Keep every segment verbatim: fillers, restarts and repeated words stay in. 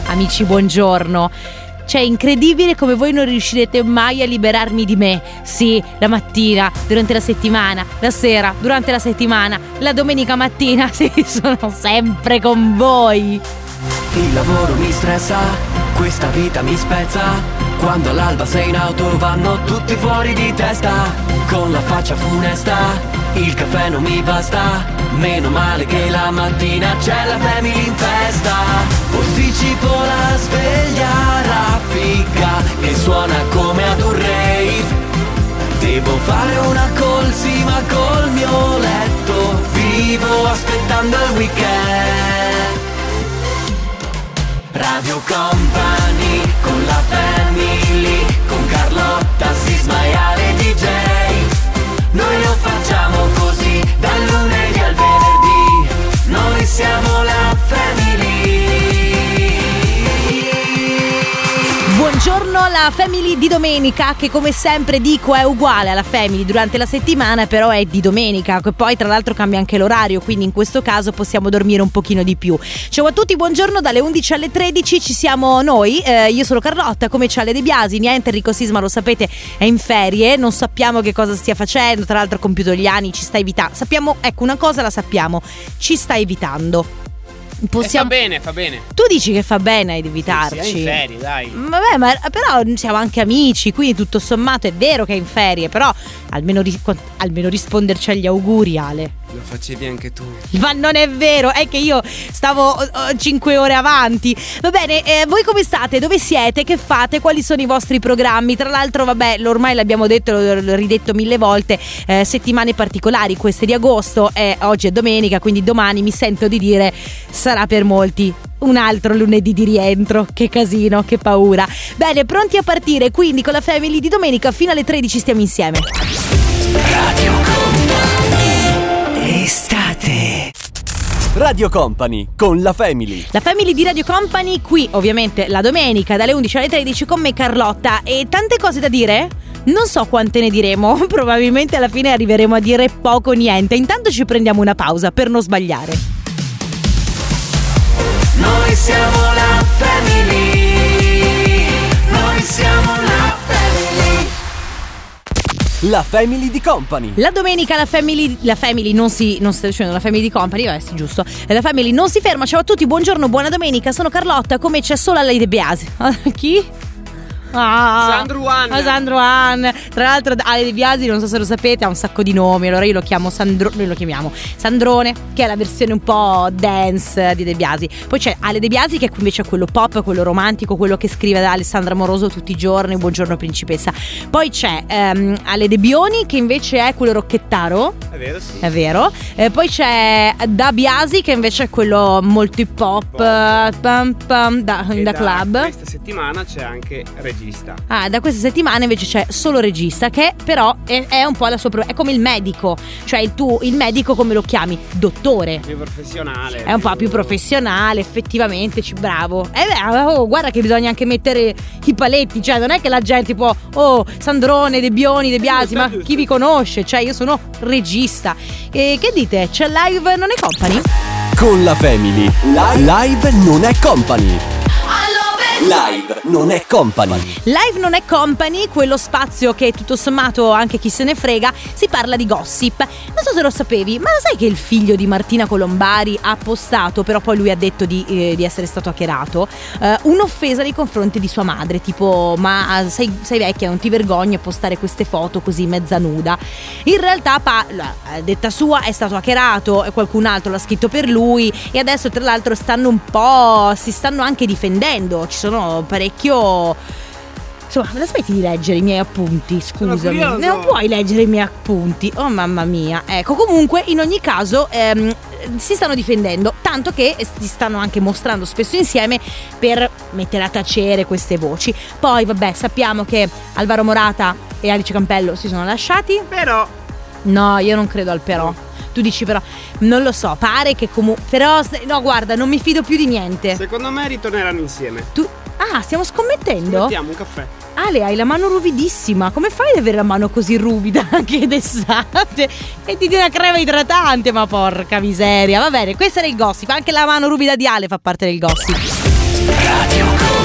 Amici, buongiorno. Cioè, incredibile come voi non riuscirete mai a liberarmi di me. Sì, la mattina, durante la settimana, la sera, durante la settimana, la domenica mattina. Sì, sono sempre con voi. Il lavoro mi stressa, questa vita mi spezza. Quando all'alba sei in auto vanno tutti fuori di testa. Con la faccia funesta, il caffè non mi basta. Meno male che la mattina c'è la family in festa. Posticipo la sveglia raffica che suona come ad un rave. Devo fare una colsima col mio letto. Vivo aspettando il weekend. Radio Company con la family, con Carlotta, Sisma e Ale D J. Noi lo facciamo così, dal lunedì al venerdì. Noi siamo la family. Buongiorno alla family di domenica, che come sempre dico è uguale alla family durante la settimana, però è di domenica, che poi tra l'altro cambia anche l'orario, quindi in questo caso possiamo dormire un pochino di più. Ciao a tutti, buongiorno, dalle undici alle tredici ci siamo noi, eh, io sono Carlotta, come c'è Ale De Biasi, niente, Enrico Sisma lo sapete è in ferie, non sappiamo che cosa stia facendo, tra l'altro ha compiuto gli anni, ci sta evitando, sappiamo, ecco una cosa la sappiamo, ci sta evitando. Possiamo... E fa bene, fa bene. Tu dici che fa bene ad evitarci. Sì, sì, è in ferie, dai. Vabbè, ma però siamo anche amici, quindi tutto sommato è vero che è in ferie, però almeno, ris- almeno risponderci agli auguri, Ale. Lo facevi anche tu. Ma non è vero, è che io stavo cinque ore avanti. Va bene, eh, voi come state? Dove siete? Che fate? Quali sono i vostri programmi? Tra l'altro, vabbè, ormai l'abbiamo detto, l'ho ridetto mille volte, eh, settimane particolari, queste di agosto, e oggi è domenica, quindi domani mi sento di dire sarà per molti un altro lunedì di rientro. Che casino, che paura. Bene, pronti a partire quindi con la family di domenica fino alle tredici, stiamo insieme. Radio Company Estate. Radio Company con la family. La family di Radio Company qui ovviamente la domenica dalle undici alle tredici con me Carlotta, e tante cose da dire? Non so quante ne diremo, probabilmente alla fine arriveremo a dire poco o niente. Intanto ci prendiamo una pausa per non sbagliare. Noi siamo la family. Noi siamo la family. La family di Company. La domenica la family, la family non si, non sta dicendo la family di Company, vabbè sì giusto, la family non si ferma. Ciao a tutti, buongiorno, buona domenica, sono Carlotta, come c'è solo alla De Biasi. Chi? Ah, Sandro One. ah, Sandro One. Tra l'altro Ale De Biasi, non so se lo sapete, ha un sacco di nomi. Allora io lo chiamo Sandro, noi lo chiamiamo Sandrone, che è la versione un po' dance di De Biasi. Poi c'è Ale De Biasi, che invece è quello pop, quello romantico, quello che scrive ad Alessandra Amoroso tutti i giorni, buongiorno principessa. Poi c'è um, Ale De Bioni, che invece è quello rocchettaro. È vero, sì. È vero. eh, Poi c'è Da Biasi, che invece è quello molto hip hop, uh, pam, pam, da, E da da club. Questa settimana c'è anche regista. Ah, da questa settimana invece c'è solo regista, che però è, è un po' la sua pro- è come il medico, cioè il tu il medico come lo chiami? Dottore. Più professionale. È un po' più professionale, effettivamente, ci bravo. Eh beh, oh, guarda che bisogna anche mettere i paletti, cioè non è che la gente può, oh, Sandrone, De Bioni, De Biasi, Giusto, ma giusto. chi vi conosce? Cioè io sono regista. E che dite? C'è live non è Company? Con la family. Live, Live non è Company. Live non è Company. Live non è Company, quello spazio che tutto sommato anche chi se ne frega, si parla di gossip. Non so se lo sapevi, ma lo sai che il figlio di Martina Colombari ha postato, però poi lui ha detto di, eh, di essere stato hackerato, eh, un'offesa nei confronti di sua madre, tipo ma sei, sei vecchia, non ti vergogni a postare queste foto così mezza nuda. In realtà pa- la, detta sua è stato hackerato e qualcun altro l'ha scritto per lui, e adesso tra l'altro stanno un po', si stanno anche difendendo, ci sono parecchio. Insomma, me la smetti di leggere i miei appunti, scusami. Non puoi leggere i miei appunti. Oh mamma mia. Ecco, comunque in ogni caso ehm, si stanno difendendo, tanto che si stanno anche mostrando spesso insieme per mettere a tacere queste voci. Poi vabbè, sappiamo che Alvaro Morata e Alice Campello si sono lasciati. Però No, io non credo al però. Tu dici però, non lo so, pare che comunque. Però no, guarda, non mi fido più di niente. secondo me ritorneranno insieme. Tu Ah, stiamo scommettendo? Mettiamo un caffè. Ale, hai la mano ruvidissima. Come fai ad avere la mano così ruvida anche d'estate? E ti di una crema idratante, ma porca miseria. Va bene, questo era il gossip. Anche la mano ruvida di Ale fa parte del gossip. Radio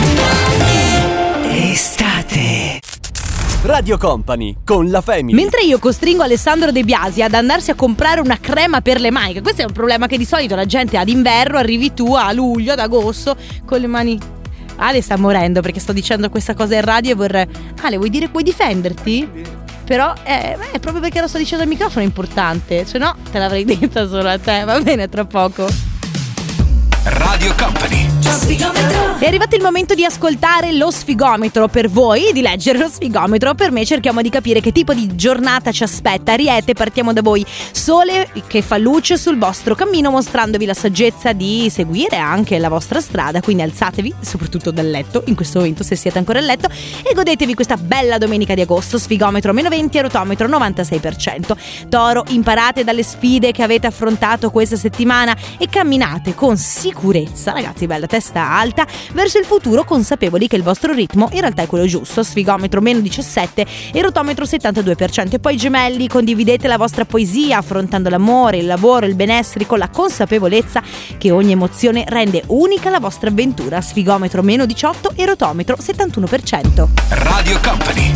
Company. Estate. Radio Company con la Family. Mentre io costringo Alessandro De Biasi ad andarsi a comprare una crema per le mani, che questo è un problema che di solito la gente ha d'inverno, arrivi tu a luglio, ad agosto con le mani. Ale sta morendo perché sto dicendo questa cosa in radio e vorrei. Ale, vuoi dire, vuoi difenderti? Però eh, è proprio perché lo sto dicendo al microfono è importante, se no te l'avrei detta solo a te. Va bene, tra poco. Radio Company. È arrivato il momento di ascoltare lo sfigometro per voi, di leggere lo sfigometro. Per me cerchiamo di capire che tipo di giornata ci aspetta. Ariete, partiamo da voi. Sole che fa luce sul vostro cammino, mostrandovi la saggezza di seguire anche la vostra strada. Quindi alzatevi, soprattutto dal letto, in questo momento se siete ancora a letto, e godetevi questa bella domenica di agosto. Sfigometro meno venti, rotometro novantasei per cento. Toro, imparate dalle sfide che avete affrontato questa settimana e camminate con sicurezza, ragazzi, bella testa alta, verso il futuro, consapevoli che il vostro ritmo in realtà è quello giusto. Sfigometro meno diciassette e rotometro settantadue per cento. E poi gemelli, condividete la vostra poesia affrontando l'amore, il lavoro, il benessere con la consapevolezza che ogni emozione rende unica la vostra avventura. Sfigometro meno diciotto e rotometro settantuno per cento. Radio Company.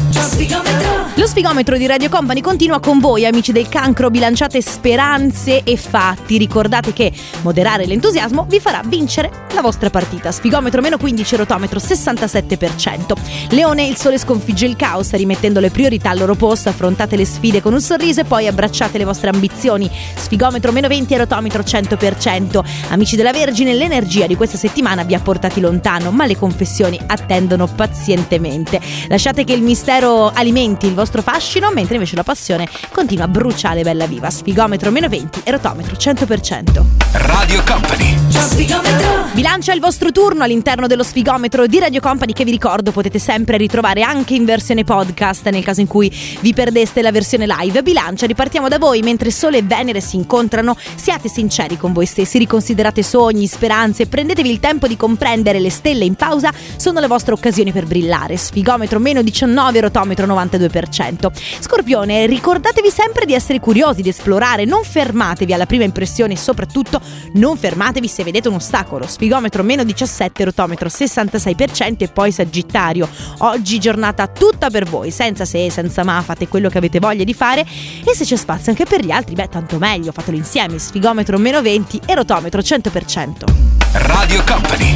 Lo sfigometro di Radio Company continua con voi, amici del Cancro. Bilanciate speranze e fatti. Ricordate che moderare l'entusiasmo vi farà vincere la vostra partita. Sfigometro meno quindici, rotometro sessantasette per cento. Leone, il sole sconfigge il caos rimettendo le priorità al loro posto. Affrontate le sfide con un sorriso e poi abbracciate le vostre ambizioni. Sfigometro meno venti e rotometro cento per cento. Amici della Vergine, l'energia di questa settimana vi ha portati lontano, ma le confessioni attendono pazientemente. Lasciate che il mistero alimenti il vostro fascino, mentre invece la passione continua a bruciare bella viva. Sfigometro meno venti e rotometro cento per cento. Radio Company. Bilancia il vostro turno all'interno dello sfigometro di Radio Company, che vi ricordo potete sempre ritrovare anche in versione podcast nel caso in cui vi perdeste la versione live. Bilancia, ripartiamo da voi. Mentre Sole e Venere si incontrano, siate sinceri con voi stessi, riconsiderate sogni, speranze, prendetevi il tempo di comprendere le stelle in pausa sono le vostre occasioni per brillare. Sfigometro meno diciannove, rotometro novantadue per cento. Scorpione, ricordatevi sempre di essere curiosi, di esplorare, non fermatevi alla prima impressione e soprattutto non fermatevi se vedete un ostacolo. Sfigometro meno diciassette, rotometro sessantasei per cento. E poi Sagittario, oggi giornata tutta per voi, senza se, senza ma, fate quello che avete voglia di fare e se c'è spazio anche per gli altri, beh, tanto meglio, fatelo insieme. Sfigometro meno venti e rotometro cento per cento. Radio Company.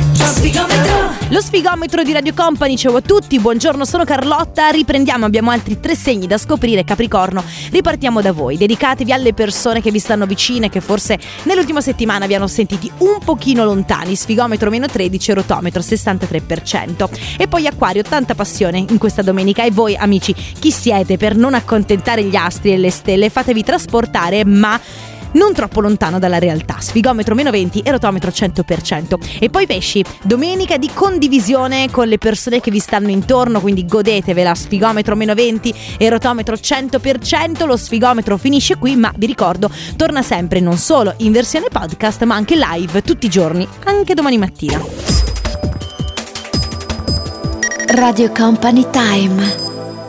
Lo sfigometro di Radio Company, ciao a tutti, buongiorno, sono Carlotta, riprendiamo, abbiamo altri tre segni da scoprire. Capricorno, ripartiamo da voi, dedicatevi alle persone che vi stanno vicine, che forse nell'ultima settimana vi hanno sentiti un pochino lontani. Sfigometro meno tredici, rotometro sessantatré per cento. E poi Acquario, tanta passione in questa domenica. E voi amici, chi siete per non accontentare gli astri e le stelle? Fatevi trasportare, ma non troppo lontano dalla realtà. Sfigometro meno venti e rotometro cento per cento. E poi Pesci, domenica di condivisione con le persone che vi stanno intorno, quindi godetevela. Sfigometro meno venti e rotometro cento per cento. Lo sfigometro finisce qui, ma vi ricordo, torna sempre non solo in versione podcast ma anche live tutti i giorni, anche domani mattina. Radio Company Time.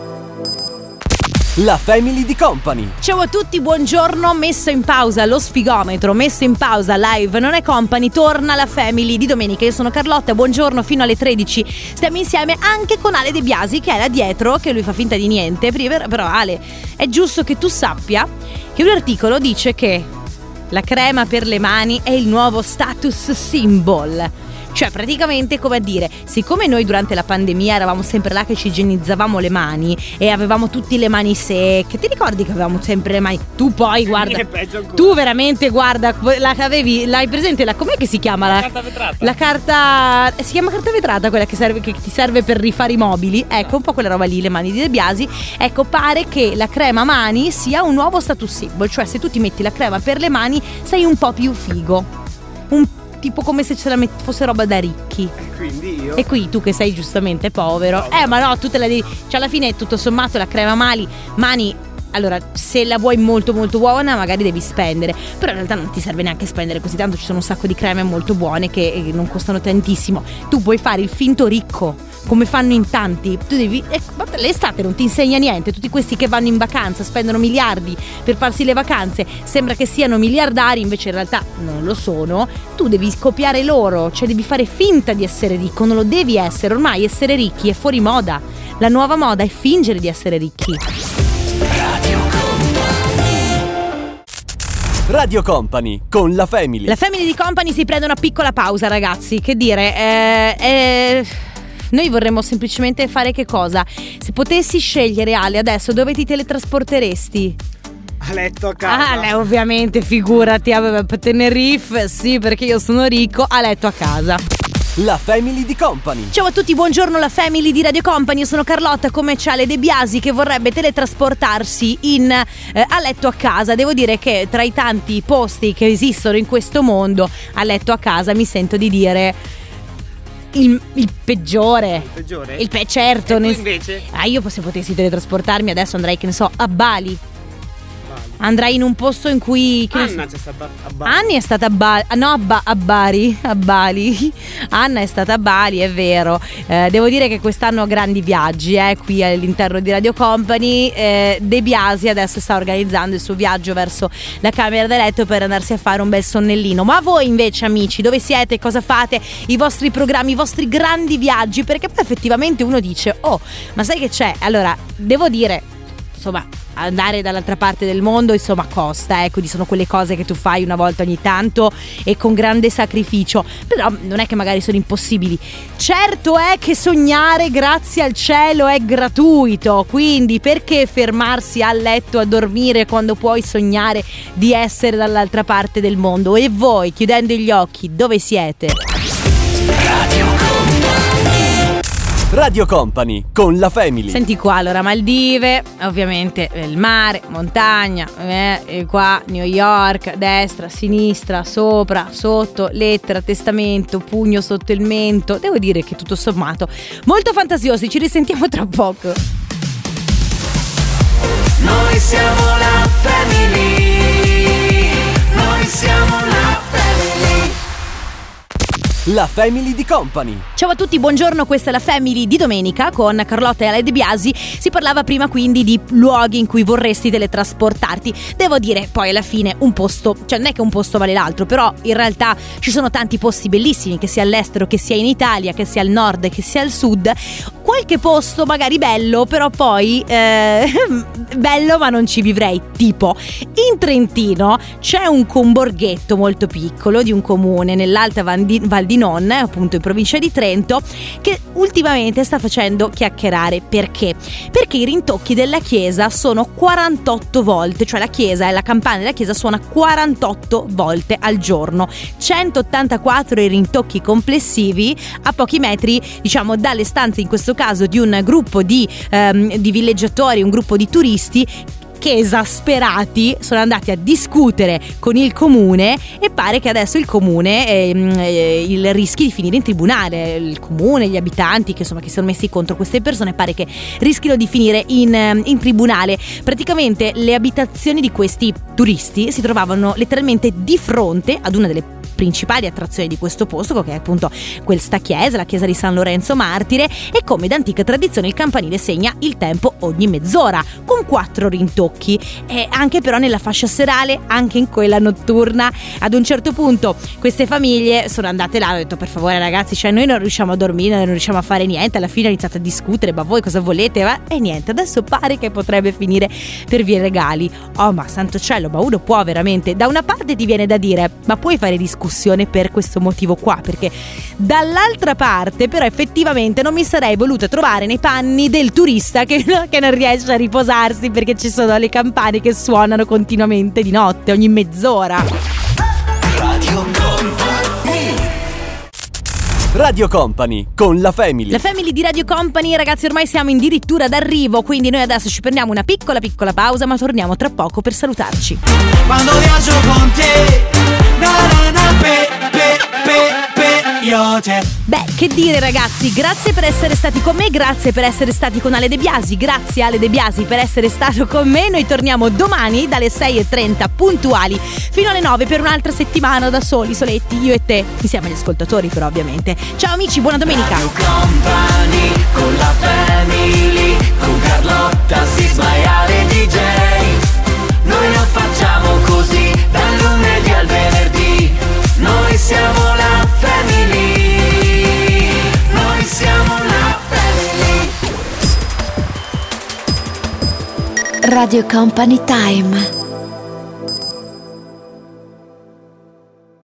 La Family di Company. Ciao a tutti, buongiorno. Messo in pausa lo sfigometro, messo in pausa live non è Company, torna la Family di domenica. Io sono Carlotta, buongiorno, fino alle tredici stiamo insieme anche con Ale De Biasi, che è là dietro, che lui fa finta di niente. Però Ale, è giusto che tu sappia che un articolo dice che la crema per le mani è il nuovo status symbol. Cioè praticamente, come a dire, siccome noi durante la pandemia eravamo sempre là che ci igienizzavamo le mani e avevamo tutte le mani secche, ti ricordi che avevamo sempre le mani? Tu poi guarda, tu veramente guarda, la avevi, l'hai presente, la, com'è che si chiama? La, la carta vetrata. La carta, si chiama carta vetrata, quella che, serve, che ti serve per rifare i mobili. Ecco, un po' quella roba lì, le mani di De Biasi. Ecco, pare che la crema mani sia un nuovo status symbol, cioè se tu ti metti la crema per le mani sei un po' più figo, un tipo come se ce la met- fosse roba da ricchi. E quindi io. E qui tu che sei giustamente povero. Povero. Eh ma no, tu te la devi. Cioè alla fine tutto sommato la crema mani, mani allora, se la vuoi molto molto buona magari devi spendere, però in realtà non ti serve neanche spendere così tanto, ci sono un sacco di creme molto buone che non costano tantissimo. Tu puoi fare il finto ricco, come fanno in tanti. Tu devi, eh, l'estate non ti insegna niente. Tutti questi che vanno in vacanza spendono miliardi per farsi le vacanze, sembra che siano miliardari, invece in realtà non lo sono. Tu devi copiare loro, cioè devi fare finta di essere ricco, non lo devi essere. Ormai essere ricchi è fuori moda. La nuova moda è fingere di essere ricchi. Radio Company. Radio Company con la Family. La Family di Company si prende una piccola pausa, ragazzi. Che dire, eh, eh, noi vorremmo semplicemente fare che cosa? Se potessi scegliere, Ale, adesso dove ti teletrasporteresti? A letto, a casa. Ah, lei, ovviamente, figurati, a Tenerife, sì, perché io sono ricco, a letto a casa. La Family di Company. Ciao a tutti, buongiorno la Family di Radio Company. Io sono Carlotta, come c'è Ale De Biasi che vorrebbe teletrasportarsi in eh, a letto a casa. Devo dire che tra i tanti posti che esistono in questo mondo, a letto a casa mi sento di dire il, il peggiore. Il peggiore? Il pe- certo. E tu nel- invece? Ah, io se potessi teletrasportarmi adesso andrei, che ne so, a Bali. Andrai in un posto in cui che Anna c'è stata a Bali. Anni è stata a Bali. No, a, ba- a Bari A Bali Anna è stata a Bali, è vero. eh, Devo dire che quest'anno ho grandi viaggi eh, qui all'interno di Radio Company. eh, De Biasi adesso sta organizzando il suo viaggio verso la camera da letto per andarsi a fare un bel sonnellino. Ma voi invece, amici, dove siete? Cosa fate? I vostri programmi, i vostri grandi viaggi? Perché poi effettivamente uno dice: oh, ma sai che c'è? Allora, devo dire, insomma, andare dall'altra parte del mondo insomma costa, ecco, sono quelle cose che tu fai una volta ogni tanto e con grande sacrificio, però non è che magari sono impossibili. Certo è che sognare, grazie al cielo, è gratuito, quindi perché fermarsi a letto a dormire quando puoi sognare di essere dall'altra parte del mondo? E voi, chiudendo gli occhi, dove siete? Radio Company. Radio Company con la Family. Senti qua, allora, Maldive, ovviamente il mare, montagna, eh, e qua New York, destra, sinistra, sopra, sotto, lettera, testamento, pugno sotto il mento. Devo dire che tutto sommato molto fantasiosi. Ci risentiamo tra poco. Noi siamo la Family. Noi siamo la Family. La Family di Company. Ciao a tutti, buongiorno, questa è la Family di domenica con Carlotta e Ale De Biasi. Si parlava prima quindi di luoghi in cui vorresti teletrasportarti. Devo dire poi alla fine un posto, cioè non è che un posto vale l'altro, però in realtà ci sono tanti posti bellissimi, che sia all'estero, che sia in Italia, che sia al nord, che sia al sud. Qualche posto magari bello, però poi eh, bello ma non ci vivrei. Tipo in Trentino c'è un comborghetto molto piccolo di un comune nell'Alta Val di, Val di Non, appunto in provincia di Trento, che ultimamente sta facendo chiacchierare. Perché? Perché i rintocchi della chiesa sono quarantotto volte, cioè la chiesa e la campana della chiesa suona quarantotto volte al giorno. centottantaquattro i rintocchi complessivi a pochi metri, diciamo, dalle stanze, in questo caso di un gruppo di, ehm, di villeggiatori, un gruppo di turisti che, esasperati, sono andati a discutere con il comune e pare che adesso il comune ehm, eh, il rischi di finire in tribunale. Il comune, gli abitanti che insomma che si sono messi contro queste persone pare che rischino di finire in, in tribunale. Praticamente le abitazioni di questi turisti si trovavano letteralmente di fronte ad una delle principali attrazioni di questo posto, che è appunto questa chiesa, la chiesa di San Lorenzo Martire, e come da antica tradizione il campanile segna il tempo ogni mezz'ora con quattro rintocchi, e anche però nella fascia serale, anche in quella notturna. Ad un certo punto queste famiglie sono andate là, hanno detto: per favore ragazzi, cioè noi non riusciamo a dormire, non riusciamo a fare niente. Alla fine hanno iniziato a discutere: ma voi cosa volete? Ma... e niente, adesso pare che potrebbe finire per vie legali. Oh, ma santo cielo, ma uno può veramente, da una parte ti viene da dire: ma puoi fare discussione per questo motivo qua? Perché dall'altra parte però effettivamente non mi sarei voluta trovare nei panni del turista che, che non riesce a riposarsi perché ci sono le campane che suonano continuamente di notte, ogni mezz'ora. Radio Company. Radio Company con la Family. La Family di Radio Company, ragazzi, ormai siamo addirittura d'arrivo, quindi noi adesso ci prendiamo una piccola piccola pausa, ma torniamo tra poco per salutarci. Quando viaggio con te, na na na pe pe pe pe Beh, che dire ragazzi, grazie per essere stati con me, grazie per essere stati con Ale De Biasi, grazie Ale De Biasi per essere stato con me. Noi torniamo domani dalle sei e trenta puntuali fino alle nove per un'altra settimana da soli, soletti, io e te, insieme agli ascoltatori però ovviamente. Ciao amici, buona domenica. Company con la family, con Carlotta, Sisma e Ale D J. Noi lo facciamo così, dal lunedì al venerdì. Noi siamo la family. Noi siamo la family. Radio Company Time.